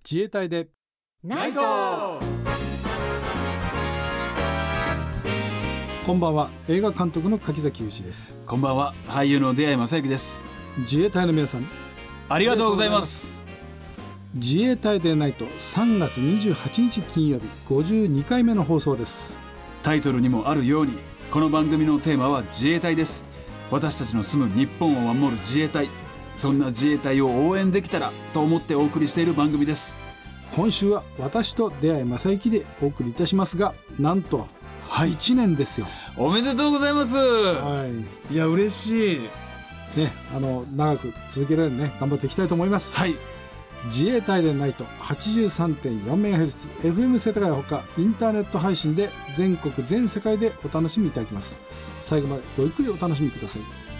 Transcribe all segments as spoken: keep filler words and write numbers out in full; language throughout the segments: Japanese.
自衛隊でナイト。 こんばんは。映画監督の柿崎裕二です。 こんばんは。俳優の出会正幸です。 自衛隊の皆さん、 ありがとうございます。 自衛隊でナイトさんがつにじゅうはちにち金曜日ごじゅうにかいめの放送です。 タイトルにもあるように、この番組のテーマは自衛隊です。私たちの住む日本を守る自衛隊、そんな自衛隊を応援できたらと思ってお送りしている番組です。 今週は私と出会正幸でお送りいたしますが、なんといちねんですよ。 おめでとうございます。 はい、 いや嬉しいね、あの長く続けられるね、頑張っていきたいと思います。 はい。 自衛隊でナイト はちじゅうさんてんよんメガヘルツ、エフエム 世田谷ほかインターネット配信で全国全世界でお楽しみいただきます。最後までごゆっくりお楽しみください。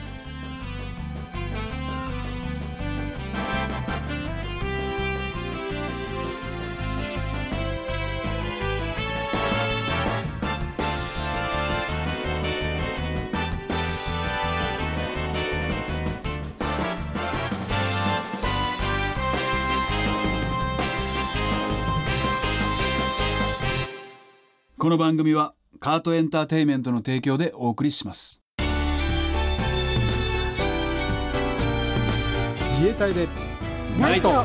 この番組はカートエンターテイメントの提供でお送りします。 自衛隊でナイト。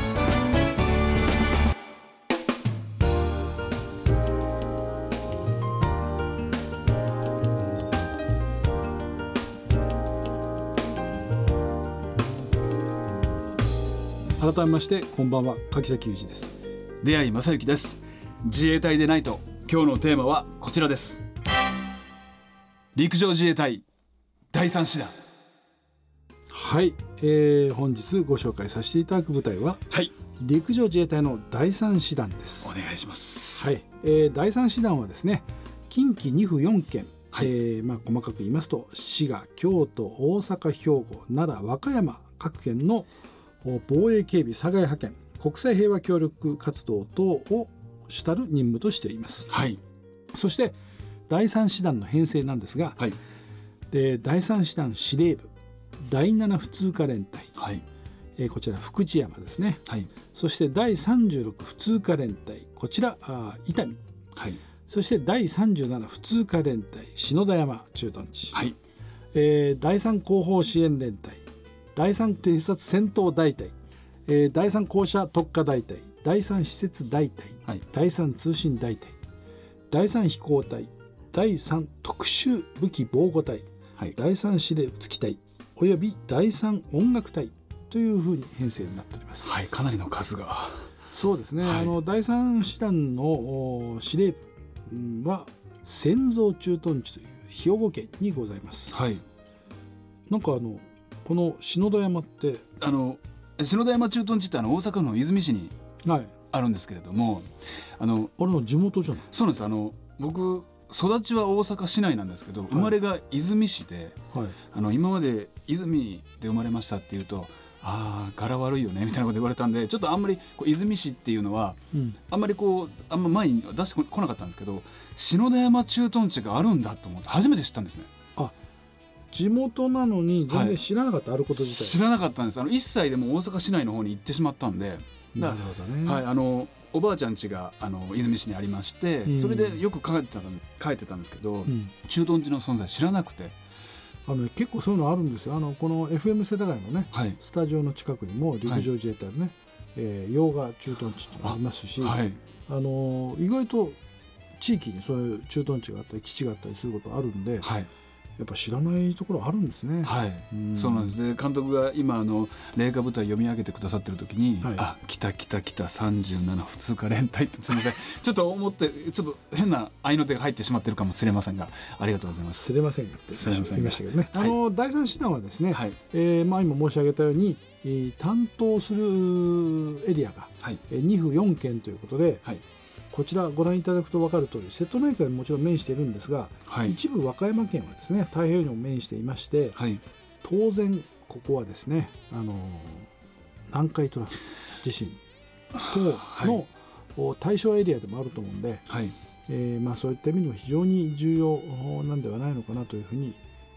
改めましてこんばんは、柿崎裕二です。 出会正幸です。自衛隊でナイト、今日のテーマはこちらです。陸上自衛隊だいさん師団。 はい、えー、本日ご紹介させていただく部隊は、 はい、 陸上自衛隊のだいさん師団です。 お願いします。 はい、えー、だいさん師団はですね、近畿に府よんけん、はい、えーまあ、細かく言いますと滋賀、京都、大阪、兵庫、奈良、和歌山各県の防衛警備佐賀派遣、国際平和協力活動等を主たる任務としています。 はい、 そしてだいさん師団の編成なんですが、はい、でだいさん師団司令部だいなな普通科連隊、はい、えー、こちら福知山ですね。はい、そしてだいさんじゅうろく普通科連隊、こちらあ伊丹、はい、そしてだいさんじゅうなな普通科連隊篠田山駐屯地、はい、えー、だいさん後方支援連隊、だいさん偵察戦闘大隊、えー、だいさん高射特化大隊、だいさん施設大隊、はい、だいさん通信大隊、だいさん飛行隊、だいさん特殊武器防護隊、はい、だいさん司令部付き隊およびだいさん音楽隊というふうに編成になっております。 はい、かなりの数が。 そうですね、はい、あのだいさん師団の司令部は千蔵駐屯地という兵庫県にございます。はい、なんかあのこの篠田山ってあの篠田山駐屯地ってあの大阪府の和泉市にあるんですけれども、はい、あのあれの地元じゃない？ そうなんです。あの僕育ちは大阪市内なんですけど、はい、生まれが和泉市で、はい、あの今まで和泉で生まれましたっていうと、ああ柄悪いよねみたいなこと言われたんで、ちょっとあんまりこう和泉市っていうのは、うん、あんまりこうあんま前に出してこなかったんですけど、篠田山駐屯地があるんだと思って初めて知ったんですね。 あ、地元なのに全然知らなかった、はい、あること自体知らなかったんです。あのいっさいでも大阪市内の方に行ってしまったんで。 なるほどね。 はい、あのおばあちゃん家があの和泉市にありまして、うん、それでよく帰ってた帰ってたんですけど、うん、駐屯地の存在知らなくて、 あの結構そういうのあるんですよ。あのこの エフエム 世田谷のね、はい、スタジオの近くにも陸上自衛隊のね、はい、えー、洋画駐屯地ってありますし、あ、はい、あの意外と地域にそういう駐屯地があったり基地があったりすることあるんで、はい、やっぱ知らないところあるんですね。 はい、うん、そうなんです。で監督が今あの霊下部隊読み上げてくださってる時に、はい、あ、来た来た来たさんじゅうなな普通科連隊って、すみませんちょっと思ってちょっと変な合いの手が入ってしまってるかもしれませんが、ありがとうございます。 すれませんがって言いましたけどね、はい、あのだいさん師団はですね、はい、えーまあ、今申し上げたように、えー、担当するエリアが、はい、に府よんけんということで、はい、こちらご覧いただくと分かる通り瀬戸内海にもちろん面しているんですが、はい、一部和歌山県はですね太平洋にも面していまして、はい、当然ここはですね、あの南海トラフ地震等の対象エリアでもあると思うんで、はい、えーまあ、そういった意味でも非常に重要なんではないのかなというふうに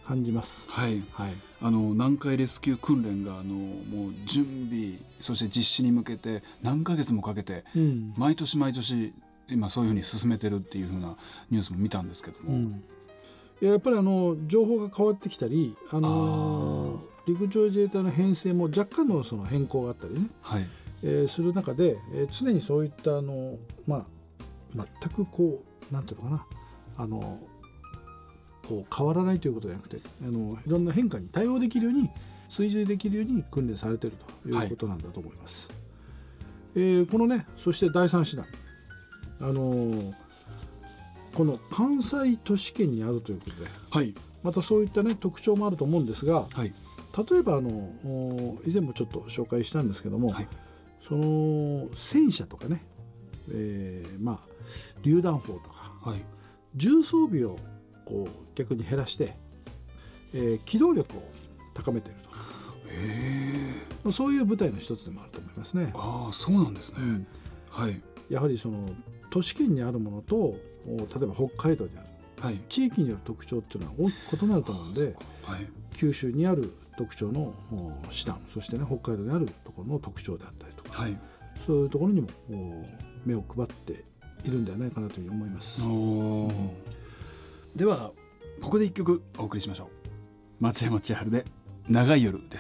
感じます。 はい、はい、あの南海レスキュー訓練があのもう準備そして実施に向けて何ヶ月もかけて、うん、毎年毎年今そういうふうに進めてるっていうふうなニュースも見たんですけども、うん、 いや、やっぱりあの情報が変わってきたり、あのー、陸上自衛隊の編成も若干のその変更があったりね、はい、えー、する中で、えー、常にそういったあの、まあ、全くこうなんていうのかな、あのこう変わらないということじゃなくて、あのいろんな変化に対応できるように追随できるように訓練されているということなんだと思います。はい、えー、このね、そしてだいさん師団、あのー、この関西都市圏にあるということで、はい、またそういった、ね、特徴もあると思うんですが、はい、例えばあの以前もちょっと紹介したんですけども、はい、その戦車とかね、えーまあ、榴弾砲とか、はい、重装備をこう逆に減らして、えー、機動力を高めていると。へー、そういう部隊の一つでもあると思いますね。 ああ、そうなんですね。うん、はい、 やはりその都市圏にあるものと例えば北海道にある、はい、地域による特徴っていうのは大きく異なると思うので、はい、九州にある特徴の師団、そしてね北海道にあるところの特徴であったりとか、はい、そういうところにも目を配っているんではないかなというふうに思います。 お、うん、ではここで一曲お送りしましょう。松山千春で長い夜です。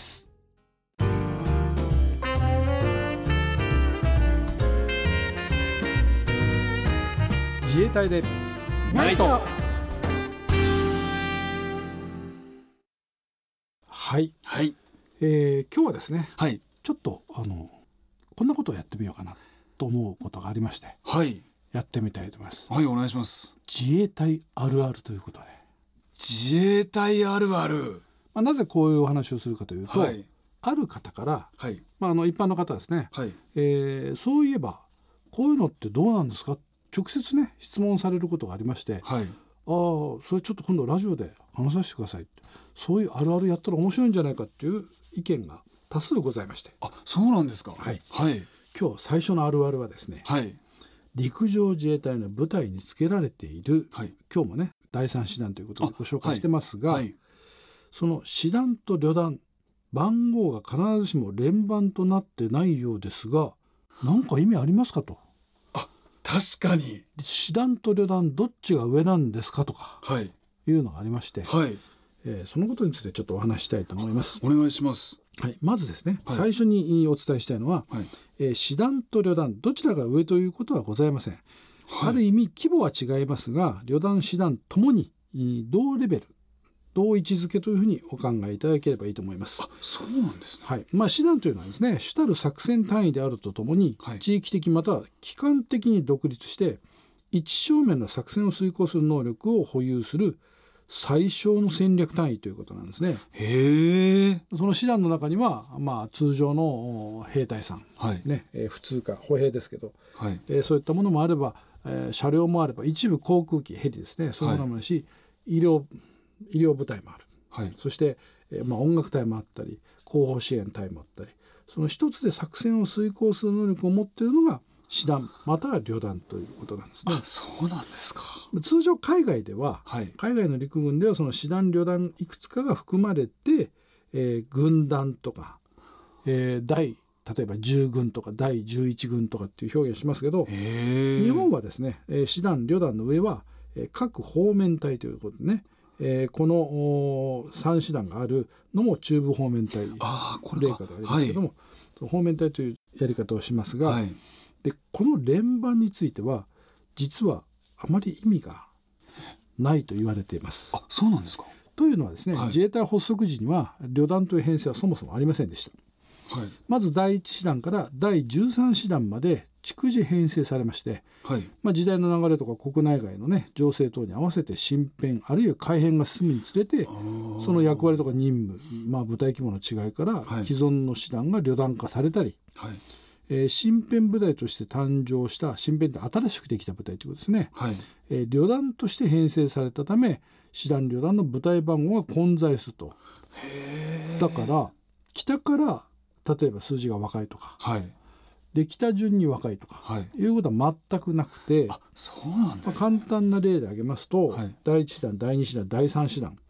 自衛隊でナイト。 はい、はい、えー、今日はですね、はい、ちょっとあのこんなことをやってみようかなと思うことがありまして、はい、やってみたいと思います。 はい、お願いします。 自衛隊あるあるということで。 自衛隊あるある、 まあ、なぜこういうお話をするかというと、はい、ある方から、はい、まあ、あの一般の方ですね、はい、えー、そういえばこういうのってどうなんですか、直接ね質問されることがありまして、はい、ああそれちょっと今度ラジオで話させてください、そういうあるあるやったら面白いんじゃないかっていう意見が多数ございまして。 あ、そうなんですか。 はい、はい、今日最初のあるあるはですね、はい、陸上自衛隊の部隊につけられている、はい、今日もねだいさん師団ということでご紹介してますが、はいはい、その師団と旅団番号が必ずしも連番となってないようですが、何か意味ありますかと。 あ、確かに師団と旅団どっちが上なんですかとか、はい、いうのがありまして、はい、えー、そのことについてちょっとお話したいと思います。 お願いします。 はい、まずですね、はい、最初にお伝えしたいのは、はい、えー、師団と旅団どちらが上ということはございません。はい、ある意味規模は違いますが、旅団師団ともに同レベル同位置づけというふうにお考えいただければいいと思います。 あ、そうなんですね。 はい、まあ、師団というのはですね、主たる作戦単位であるとともに、はい、地域的または機関的に独立して一正面の作戦を遂行する能力を保有する最小の戦略単位ということなんですね。 へえ。 その師団の中には、まあ、通常の兵隊さん、はいねえー、普通科歩兵ですけど、はい、えー、そういったものもあれば、えー、車両もあれば一部航空機ヘリですね、そういうものもあるし、はい、医療医療部隊もある、はい、そして、えーまあ、音楽隊もあったり後方支援隊もあったり、その一つで作戦を遂行する能力を持っているのが師団または旅団ということなんですね。 あ、そうなんですか。 通常海外では、はい、海外の陸軍ではその師団旅団いくつかが含まれて、えー、軍団とか、えー、第例えばじゅう軍とかだいじゅういち軍とかっていう表現しますけど、日本はですね、えー、師団旅団の上は、えー、各方面隊ということでね、えー、このさん師団があるのも中部方面隊、 あこれ例下でありますけども、はい、方面隊というやり方をしますが、はい、でこの連番については実はあまり意味がないと言われています。 あ、そうなんですか。 というのはですね、はい、自衛隊発足時には旅団という編成はそもそもありませんでした。はい、まずだいいち師団からだいじゅうさん師団まで逐次編成されまして、はい、まあ、時代の流れとか国内外の、ね、情勢等に合わせて新編あるいは改編が進むにつれて、その役割とか任務、まあ、部隊規模の違いから、はい、既存の師団が旅団化されたり、はい、えー、新編部隊として誕生した新編って新しくできた部隊ということですね、はい、えー、旅団として編成されたため師団旅団の部隊番号が混在すると。へー。だから北から例えば数字が若いとか、はい、で北順に若いとか、はい、いうことは全くなくて、 あ、そうなんですね。 まあ、簡単な例で挙げますと、はい、だいいち師団だいに師団だいさん師団、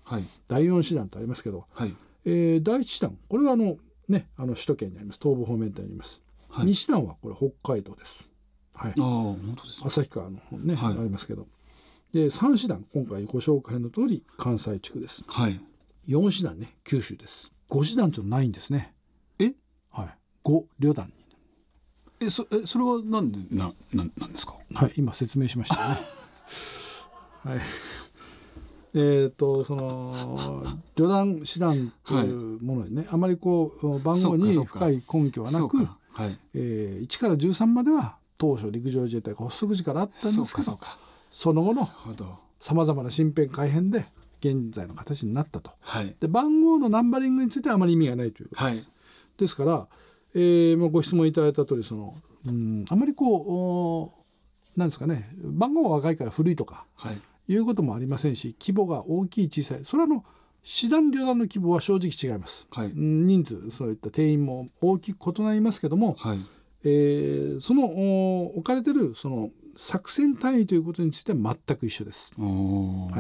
はい、だいよん師団とありますけど、はい、えー、だいいち師団これはあの、ね、あの首都圏にあります。東部方面にあります、はい、に師団はこれ北海道です、はい、あ本当ですね、旭川の方ね、はい、ありますけど、でさん師団今回ご紹介の通り関西地区です、はい、よん師団ね九州です。ご師団というのはないんですね。 え、 はい、ご旅団にえ そ, えそれはなんで な, な, なんですか。 はい、今説明しましたねはい、えーとその旅団師団というものにね、はい、あまりこう番号に深い根拠はなく、はい、えー、いちからじゅうさんまでは当初陸上自衛隊が発足時からあったんですけど、 そ, その後のさまざまな身辺改変で現在の形になったと、はい、で番号のナンバリングについてはあまり意味がないということです、はい、ですから、えー、ご質問いただいた通りその、うん、あまりこうなんですかね、番号が若いから古いとか、はい、いうこともありませんし、規模が大きい小さい、それはあの師団旅団の規模は正直違います、はい、人数そういった定員も大きく異なりますけども、はい、えー、その置かれているその作戦単位ということについては全く一緒です、はい、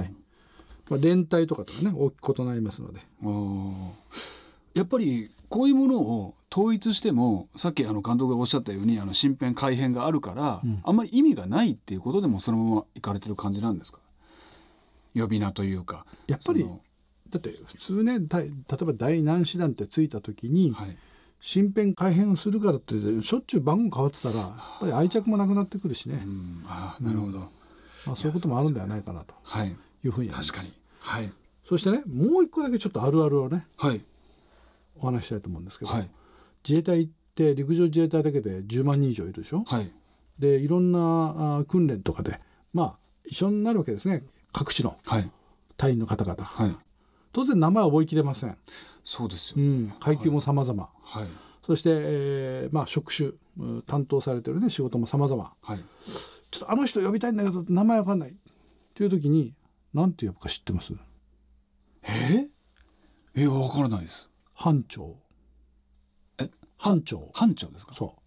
まあ、連隊とかとはね大きく異なりますので、 やっぱりこういうものを統一してもさっきあの監督がおっしゃったようにあの身辺改変があるから、うん、あんまり意味がないっていうことでもそのままいかれてる感じなんですか。呼び名というかやっぱりだって普通ね、例えば第何師団ってついた時に、はい、身辺改変をするからってしょっちゅう番号変わってたらやっぱり愛着もなくなってくるしね、うん、あ、なるほど、うん、まあ、そういうこともあるんではないかなというふうに思います。確かに、はい、そしてねもう一個だけちょっとあるあるをね、はい、お話したいと思うんですけど、はい、自衛隊って陸上自衛隊だけでじゅうまんにん以上いるでしょ、はい、でいろんな訓練とかでまあ一緒になるわけですね、各地の隊員の方々、はい、当然名前は覚えきれません。 そうですよ、 うん、階級も様々、はいはい、そして、えーまあ、職種担当されてる、ね、仕事も様々、はい、ちょっとあの人呼びたいんだけど名前わかんないっていう時に何て呼ぶか知ってます？ ええー、わからないです。 班長。 え班長班長ですか。 そう、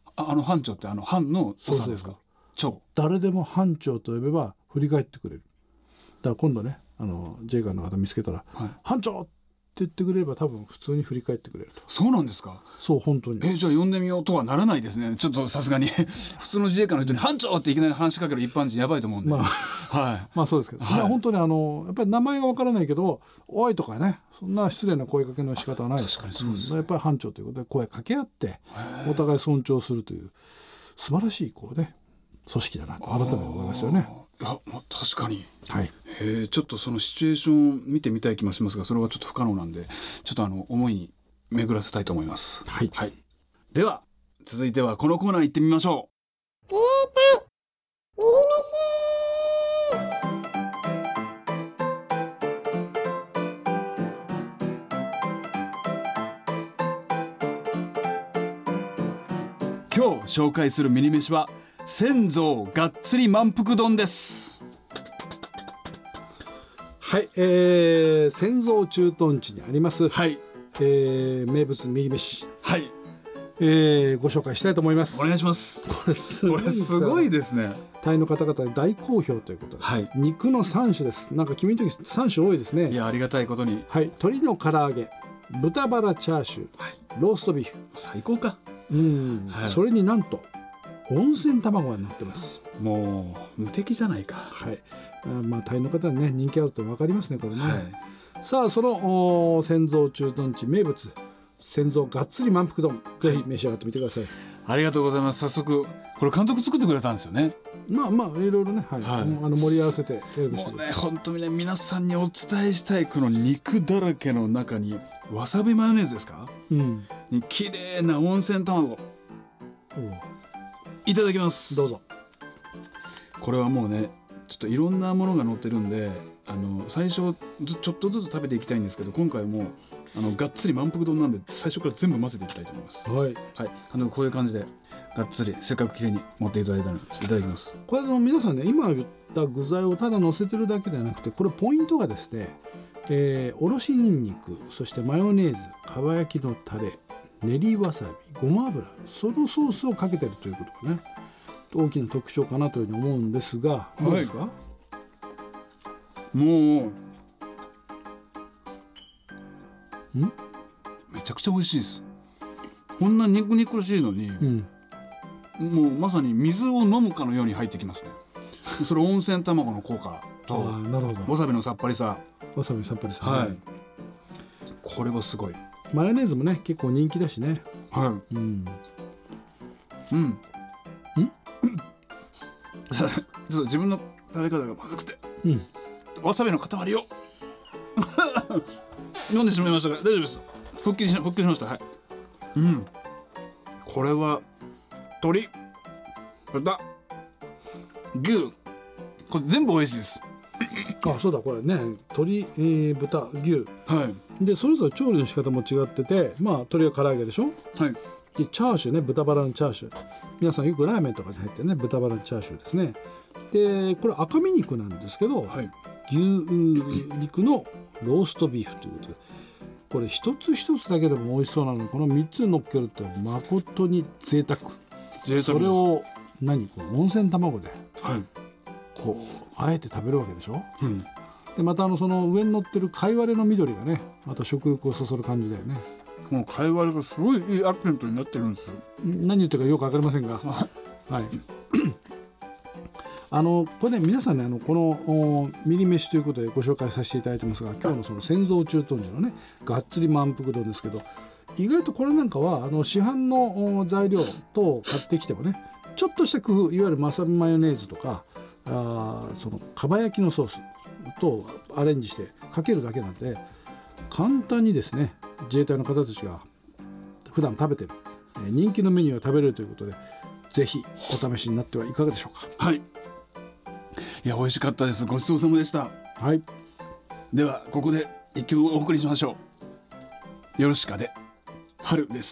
あ, あの班長ってあの班の長ですか。長。 誰でも班長と呼べば振り返ってくれる。だから今度ねあの自衛官の方見つけたら、はい、班長って言ってくれれば多分普通に振り返ってくれると。 そうなんですか。 そう本当に。 えじゃあ呼んでみようとはならないですね。ちょっとさすがに普通の自衛官の人に班長っていきなり話しかける一般人やばいと思うんで、まあはい、まあそうですけど、はい、いや本当にあのやっぱり名前がわからないけどおいとかねそんな失礼な声かけの仕方はないですから、確かにそうです、ね、やっぱり班長ということで声かけ合ってお互い尊重するという素晴らしいこうね組織だなと改めて思いますよね。 いや確かに、はい、へちょっとそのシチュエーションを見てみたい気もしますがそれはちょっと不可能なんでちょっとあの思いに巡らせたいと思います、はいはい、では続いてはこのコーナー行ってみましょう。自衛隊ミニ飯。今日紹介するミニ飯は千蔵がっつり満腹丼です。 はい、えー、千蔵駐屯地にあります、はい、えー、名物ミニ飯、はい、えー、ご紹介したいと思います。 お願いします。 これすごい、 これすごいですね。 隊の方々に大好評ということで、はい、肉のさん種です。なんか君の時さん種多いですね。 いやありがたいことに、 はい、鶏の唐揚げ、豚バラチャーシュー、はい、ローストビーフ、 最高か。 うん、はい、それになんと温泉卵が乗ってます。 もう無敵じゃないか。 はい、まあ隊の方にね人気あると分かりますねこれね、はい、さあその千蔵駐屯地名物千蔵がっつり満腹丼、ぜひ召し上がってみてください。 ありがとうございます。早速これ監督作ってくれたんですよね。 まあまあいろいろね、はいはい、あの盛り合わせてやりました。 もうね本当にね皆さんにお伝えしたいこの肉だらけの中にわさびマヨネーズですか、うん、に綺麗な温泉卵、いただきます。 どうぞ。 これはもうねちょっといろんなものが乗ってるんであの最初ちょっとずつ食べていきたいんですけど今回もあのがっつり満腹丼なんで最初から全部混ぜていきたいと思います。はい、はい、あのこういう感じでがっつりせっかくきれいに持っていただいたのでいただきます。 これの皆さんね今言った具材をただ乗せてるだけではなくてこれポイントがですね、えー、おろしにんにくそしてマヨネーズかば焼きのタレ練りわさびごま油そのソースをかけてるということがね大きな特徴かなというふうに思うんですがどうですか。 もうめちゃくちゃ美味しいです。こんな肉肉しいのに、うん、もうまさに水を飲むかのように入ってきますね。それ温泉卵の効果となるほど、 わさびのさっぱりさわさびのさっぱりさ、 はい、これはすごい。 マヨネーズもね結構人気だしね。 はい、うんうんうんちょっと自分の食べ方がまずくて、うん、わさびの塊を飲んでしまいましたが大丈夫です。復帰し復帰しました。はい、うん、これは鶏、豚、牛、これ全部美味しいです。 あ、そうだ、これね鶏、えー、豚、牛、 はい、 でそれぞれ調理の仕方も違ってて、まあ鶏は唐揚げでしょ、 はい、 でチャーシューね、豚バラのチャーシュー、皆さんよくラーメンとかに入ってるね豚バラのチャーシューですね。でこれ赤身肉なんですけど、はい、牛肉のローストビーフということで、これ一つ一つだけでも美味しそうなのにこのみっつ乗っけるって誠に贅沢。 贅沢。 それを何こう温泉卵で、 はい、 こうあえて食べるわけでしょ、 うん、 でまたあのその上に乗ってる貝割れの緑がねまた食欲をそそる感じだよね。 もう貝割れがすごいいいアクセントになってるんですよ。 何言ってるかよく分かりませんがはいあのこれね皆さんねあのこのミリ飯ということでご紹介させていただいてますが、今日のその潜蔵駐屯地のねがっつり満腹丼ですけど、意外とこれなんかはあの市販の材料等を買ってきてもねちょっとした工夫、いわゆるわさびマヨネーズとかあそのかば焼きのソースとアレンジしてかけるだけなんで簡単にですね自衛隊の方たちが普段食べてる人気のメニューを食べれるということで、ぜひお試しになってはいかがでしょうか。 はい、いや美味しかったです。ごちそうさまでした。 はい、 ではここで一曲お送りしましょう。よろしかで春です。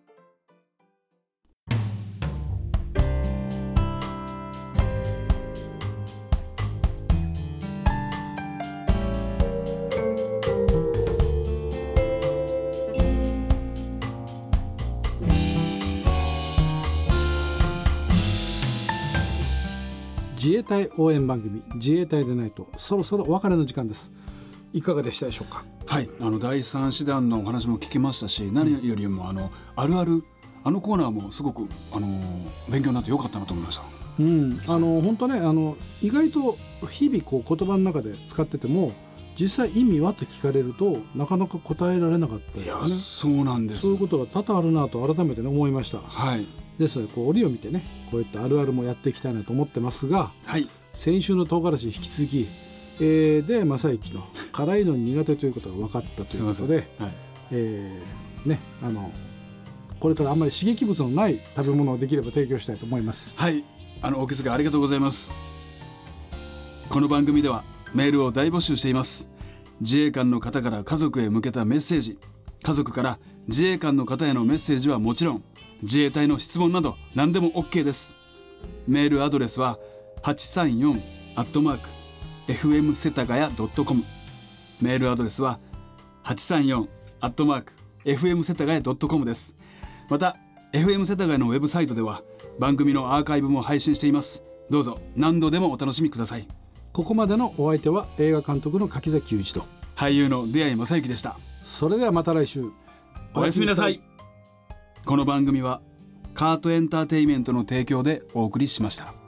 自衛隊応援番組自衛隊でないとそろそろお別れの時間です。いかがでしたでしょうか。 はい、あのだいさん師団のお話も聞きましたし、何よりもあのあるあるあのコーナーもすごくあの勉強になってよかったなと思いました。 うん、あの本当ねあの意外と日々こう言葉の中で使ってても実際意味はって聞かれるとなかなか答えられなかったり、ね、 いやそうなんです。 そういうことが多々あるなと改めて、ね、思いました。 はい、 ですのでこう折を見てねこういったあるあるもやっていきたいなと思ってますが、 はい、 先週の唐辛子引き続き、えー、で正行の辛いの苦手ということが分かったということで、はい、えー、ねあのこれからあんまり刺激物のない食べ物をできれば提供したいと思います。 はい、あのお気遣いありがとうございます。この番組ではメールを大募集しています。自衛官の方から家族へ向けたメッセージ、家族から自衛官の方へのメッセージはもちろん自衛隊の質問など何でも OK です。メールアドレスははちさんよんアットマークエフエムせたがやドットコム、 メールアドレスははちさんよんアットマークエフエムせたがやドットコム です。また エフエム 世田谷のウェブサイトでは番組のアーカイブも配信しています。どうぞ何度でもお楽しみください。 ここまでのお相手は映画監督の柿崎雄一と俳優の出会正幸でした。 それではまた来週おやすみなさい。この番組はカートエンターテイメントの提供でお送りしました。